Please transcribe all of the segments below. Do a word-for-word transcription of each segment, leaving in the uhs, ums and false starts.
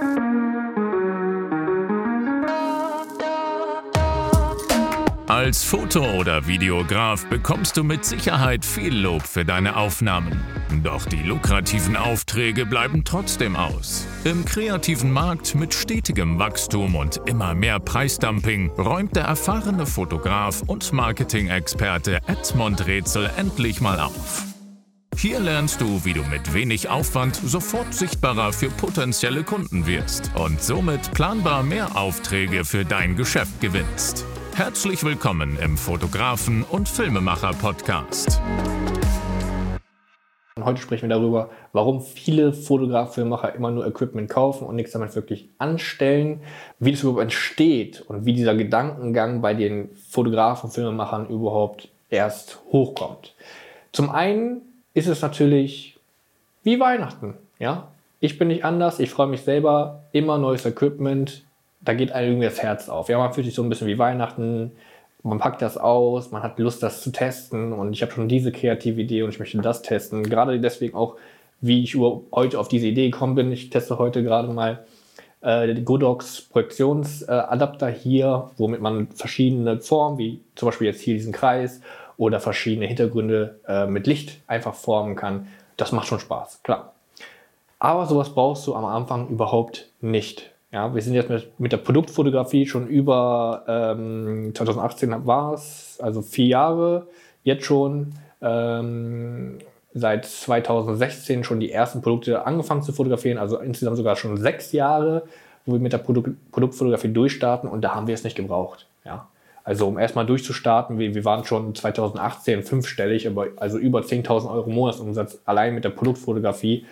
Als Foto- oder Videograf bekommst du mit Sicherheit viel Lob für deine Aufnahmen. Doch die lukrativen Aufträge bleiben trotzdem aus. Im kreativen Markt mit stetigem Wachstum und immer mehr Preisdumping räumt der erfahrene Fotograf und Marketing-Experte Edmond Rätsel endlich mal auf. Hier lernst du, wie du mit wenig Aufwand sofort sichtbarer für potenzielle Kunden wirst und somit planbar mehr Aufträge für dein Geschäft gewinnst. Herzlich willkommen im Fotografen- und Filmemacher-Podcast. Heute sprechen wir darüber, warum viele Fotografen, Filmemacher immer nur Equipment kaufen und nichts damit wirklich anstellen, wie das überhaupt entsteht und wie dieser Gedankengang bei den Fotografen, Filmemachern überhaupt erst hochkommt. Zum einen ist es natürlich wie Weihnachten. Ja? Ich bin nicht anders, ich freue mich selber, immer neues Equipment. Da geht einem irgendwie das Herz auf. Ja, man fühlt sich so ein bisschen wie Weihnachten, man packt das aus, man hat Lust, das zu testen und ich habe schon diese kreative Idee und ich möchte das testen. Gerade deswegen auch, wie ich heute auf diese Idee gekommen bin. Ich teste heute gerade mal äh, den Godox Projektionsadapter hier, womit man verschiedene Formen, wie zum Beispiel jetzt hier diesen Kreis oder verschiedene Hintergründe äh, mit Licht einfach formen kann. Das macht schon Spaß, klar. Aber sowas brauchst du am Anfang überhaupt nicht. Ja, wir sind jetzt mit, mit der Produktfotografie schon über ähm, zwanzig achtzehn war es, also vier Jahre jetzt schon. Ähm, seit zwanzig sechzehn schon die ersten Produkte angefangen zu fotografieren, also insgesamt sogar schon sechs Jahre, wo wir mit der Produkt, Produktfotografie durchstarten und da haben wir es nicht gebraucht. Ja. Also um erstmal durchzustarten, wir, wir waren schon zwanzig achtzehn fünfstellig, aber also über zehntausend Euro Monatsumsatz allein mit der Produktfotografie.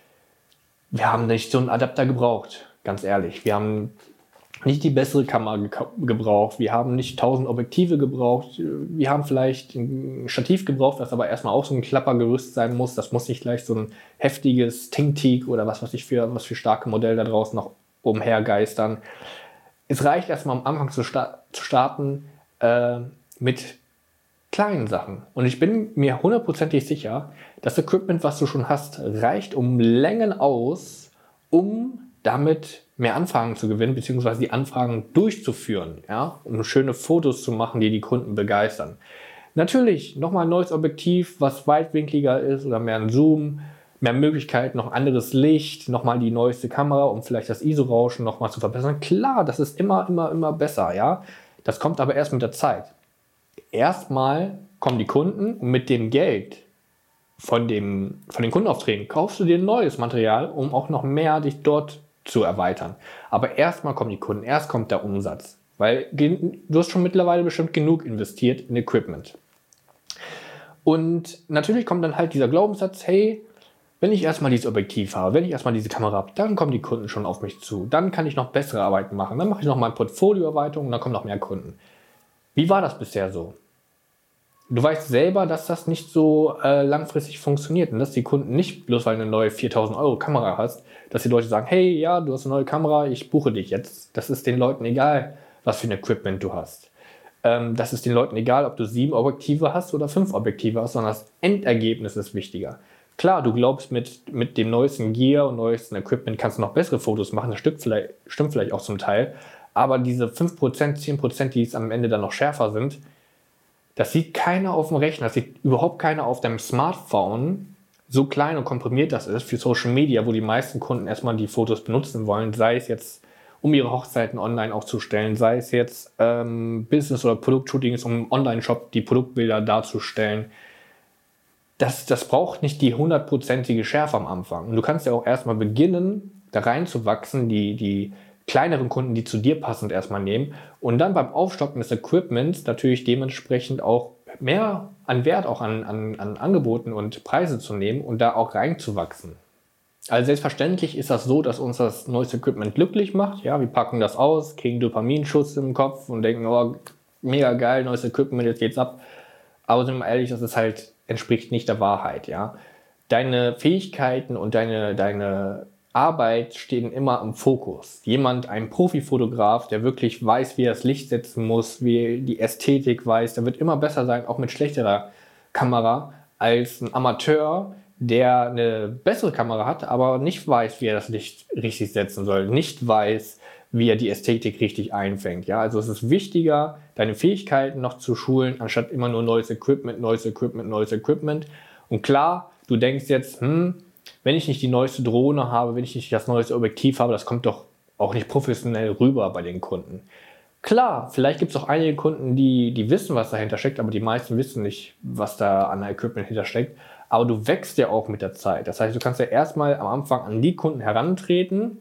Wir haben nicht so einen Adapter gebraucht. Ganz ehrlich, wir haben nicht die bessere Kamera ge- gebraucht, wir haben nicht tausend Objektive gebraucht, wir haben vielleicht ein Stativ gebraucht, das aber erstmal auch so ein Klappergerüst sein muss. Das muss nicht gleich so ein heftiges Ting-Teak oder was weiß ich für, was für starke Modelle da draußen noch umhergeistern. Es reicht erstmal am Anfang zu, sta- zu starten äh, mit kleinen Sachen. Und ich bin mir hundertprozentig sicher, das Equipment, was du schon hast, reicht um Längen aus, um damit mehr Anfragen zu gewinnen, beziehungsweise die Anfragen durchzuführen, ja, um schöne Fotos zu machen, die die Kunden begeistern. Natürlich nochmal ein neues Objektiv, was weitwinkliger ist oder mehr ein Zoom, mehr Möglichkeiten, noch anderes Licht, nochmal die neueste Kamera, um vielleicht das I S O-Rauschen nochmal zu verbessern. Klar, das ist immer, immer, immer besser, ja. Das kommt aber erst mit der Zeit. Erstmal kommen die Kunden und mit dem Geld von, dem, von den Kundenaufträgen kaufst du dir neues Material, um auch noch mehr dich dort zu erweitern. Aber erstmal kommen die Kunden, erst kommt der Umsatz. Weil du hast schon mittlerweile bestimmt genug investiert in Equipment. Und natürlich kommt dann halt dieser Glaubenssatz, hey, wenn ich erstmal dieses Objektiv habe, wenn ich erstmal diese Kamera habe, dann kommen die Kunden schon auf mich zu. Dann kann ich noch bessere Arbeiten machen. Dann mache ich noch mal Portfolioerweiterung und dann kommen noch mehr Kunden. Wie war das bisher so? Du weißt selber, dass das nicht so äh, langfristig funktioniert und dass die Kunden nicht, bloß weil du eine neue viertausend Euro Kamera hast, dass die Leute sagen, hey, ja, du hast eine neue Kamera, ich buche dich jetzt. Das ist den Leuten egal, was für ein Equipment du hast. Ähm, das ist den Leuten egal, ob du sieben Objektive hast oder fünf Objektive hast, sondern das Endergebnis ist wichtiger. Klar, du glaubst, mit, mit dem neuesten Gear und neuesten Equipment kannst du noch bessere Fotos machen, das stimmt vielleicht, stimmt vielleicht auch zum Teil, aber diese fünf Prozent, zehn Prozent, die es am Ende dann noch schärfer sind, das sieht keiner auf dem Rechner, das sieht überhaupt keiner auf deinem Smartphone, so klein und komprimiert das ist für Social Media, wo die meisten Kunden erstmal die Fotos benutzen wollen, sei es jetzt, um ihre Hochzeiten online auch zu stellen, sei es jetzt ähm, Business- oder Produktshootings, um im Online-Shop die Produktbilder darzustellen. Das, das braucht nicht die hundertprozentige Schärfe am Anfang. Und du kannst ja auch erstmal beginnen, da reinzuwachsen, die, die kleineren Kunden, die zu dir passend erstmal nehmen und dann beim Aufstocken des Equipments natürlich dementsprechend auch mehr an Wert, auch an, an, an Angeboten und Preise zu nehmen und da auch reinzuwachsen. Also selbstverständlich ist das so, dass uns das neueste Equipment glücklich macht. Ja, wir packen das aus, kriegen Dopaminschuss im Kopf und denken, oh, mega geil, neues Equipment, jetzt geht's ab. Aber sind wir ehrlich, das ist halt, entspricht nicht der Wahrheit. Ja, deine Fähigkeiten und deine, deine Arbeit stehen immer im Fokus. Jemand, ein Profifotograf, der wirklich weiß, wie er das Licht setzen muss, wie er die Ästhetik weiß, der wird immer besser sein, auch mit schlechterer Kamera, als ein Amateur, der eine bessere Kamera hat, aber nicht weiß, wie er das Licht richtig setzen soll, nicht weiß, wie er die Ästhetik richtig einfängt. Ja? Also es ist wichtiger, deine Fähigkeiten noch zu schulen, anstatt immer nur neues Equipment, neues Equipment, neues Equipment. Und klar, du denkst jetzt, hm, wenn ich nicht die neueste Drohne habe, wenn ich nicht das neueste Objektiv habe, das kommt doch auch nicht professionell rüber bei den Kunden. Klar, vielleicht gibt es auch einige Kunden, die, die wissen, was dahinter steckt, aber die meisten wissen nicht, was da an Equipment hintersteckt. Aber du wächst ja auch mit der Zeit. Das heißt, du kannst ja erstmal am Anfang an die Kunden herantreten,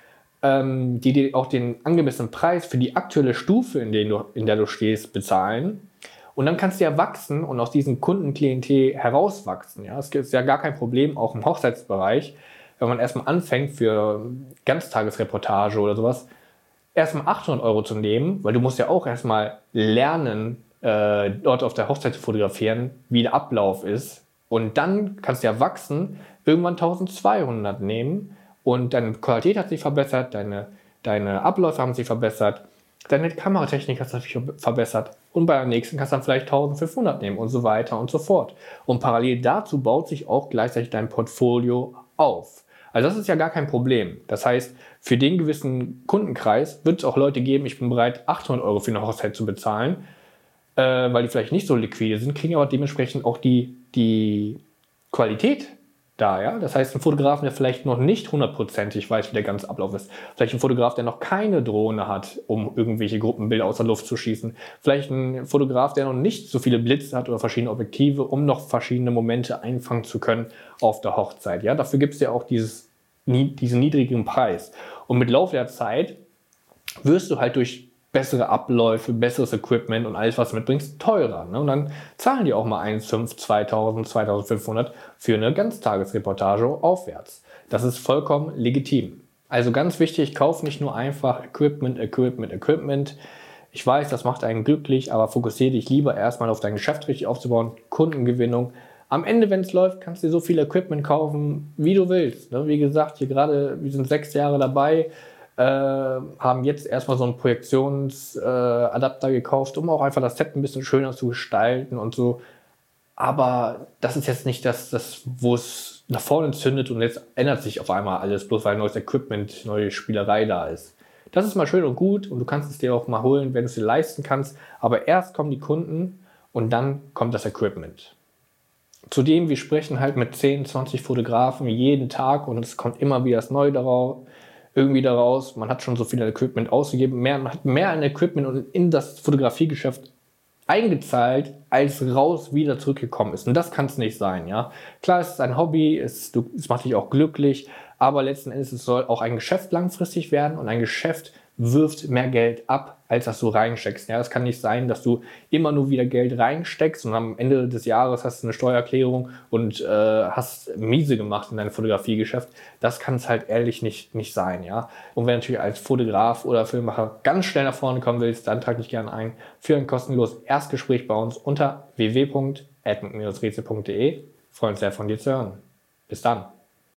ähm, die dir auch den angemessenen Preis für die aktuelle Stufe, in der du, in der du stehst, bezahlen. Und dann kannst du ja wachsen und aus diesem Kundenklientel herauswachsen. Ja? Das ist ja gar kein Problem, auch im Hochzeitsbereich, wenn man erstmal anfängt für Ganztagesreportage oder sowas, erstmal achthundert Euro zu nehmen, weil du musst ja auch erstmal lernen, äh, dort auf der Hochzeit zu fotografieren, wie der Ablauf ist. Und dann kannst du ja wachsen, irgendwann eintausendzweihundert nehmen und deine Qualität hat sich verbessert, deine, deine Abläufe haben sich verbessert, deine Kameratechnik hat sich verbessert und bei der nächsten kannst du dann vielleicht eintausendfünfhundert nehmen und so weiter und so fort. Und parallel dazu baut sich auch gleichzeitig dein Portfolio auf. Also das ist ja gar kein Problem. Das heißt, für den gewissen Kundenkreis wird es auch Leute geben, ich bin bereit, achthundert Euro für eine Hochzeit zu bezahlen, äh, weil die vielleicht nicht so liquide sind, kriegen aber dementsprechend auch die, die Qualität da. Ja? Das heißt, ein Fotograf, der vielleicht noch nicht hundertprozentig weiß, wie der ganze Ablauf ist. Vielleicht ein Fotograf, der noch keine Drohne hat, um irgendwelche Gruppenbilder aus der Luft zu schießen. Vielleicht ein Fotograf, der noch nicht so viele Blitze hat oder verschiedene Objektive, um noch verschiedene Momente einfangen zu können auf der Hochzeit. Ja? Dafür gibt es ja auch dieses, diesen niedrigen Preis. Und mit Laufe der Zeit wirst du halt durch bessere Abläufe, besseres Equipment und alles, was du mitbringst, teurer. Ne? Und dann zahlen die auch mal eintausendfünfhundert, zweitausend, zweitausendfünfhundert für eine Ganztagesreportage aufwärts. Das ist vollkommen legitim. Also ganz wichtig, kauf nicht nur einfach Equipment, Equipment, Equipment. Ich weiß, das macht einen glücklich, aber fokussiere dich lieber erstmal auf dein Geschäft richtig aufzubauen, Kundengewinnung. Am Ende, wenn es läuft, kannst du dir so viel Equipment kaufen, wie du willst. Ne? Wie gesagt, hier gerade, wir sind sechs Jahre dabei, Äh, haben jetzt erstmal so einen Projektionsadapter äh, gekauft, um auch einfach das Set ein bisschen schöner zu gestalten und so. Aber das ist jetzt nicht das, das wo es nach vorne zündet und jetzt ändert sich auf einmal alles, bloß weil neues Equipment, neue Spielerei da ist. Das ist mal schön und gut und du kannst es dir auch mal holen, wenn du es dir leisten kannst. Aber erst kommen die Kunden und dann kommt das Equipment. Zudem, wir sprechen halt mit zehn, zwanzig Fotografen jeden Tag und es kommt immer wieder das Neue darauf. Irgendwie daraus, man hat schon so viel Equipment ausgegeben, mehr, man hat mehr an Equipment und in das Fotografiegeschäft eingezahlt, als raus wieder zurückgekommen ist. Und das kann es nicht sein. Ja? Klar, es ist ein Hobby, es, du, es macht dich auch glücklich, aber letzten Endes es soll auch ein Geschäft langfristig werden und ein Geschäft wirft mehr Geld ab, als dass du reinsteckst. Ja, es kann nicht sein, dass du immer nur wieder Geld reinsteckst und am Ende des Jahres hast du eine Steuererklärung und äh, hast miese gemacht in deinem Fotografiegeschäft. Das kann es halt ehrlich nicht, nicht sein. Ja? Und wenn du natürlich als Fotograf oder Filmemacher ganz schnell nach vorne kommen willst, dann trag dich gerne ein für ein kostenloses Erstgespräch bei uns unter w w w punkt edmund Bindestrich rätsel punkt de. Freuen uns sehr, von dir zu hören. Bis dann.